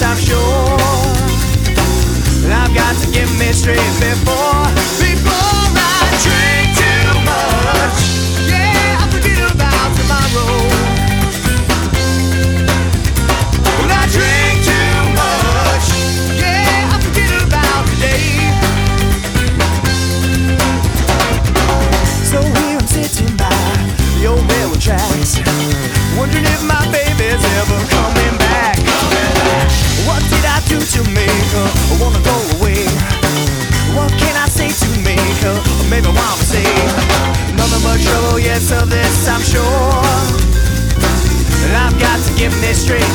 this, I'm sure. I've got to get me straight before I drink too much. Yeah, I forget about tomorrow. When I drink too much, yeah, I forget about today. So here I'm sitting by the old railroad tracks, wondering if my baby's ever coming back. What did I do to make her wanna go away? What can I say to make her maybe wanna say? Nothing but trouble, yes, of this I'm sure. I've got to get this straight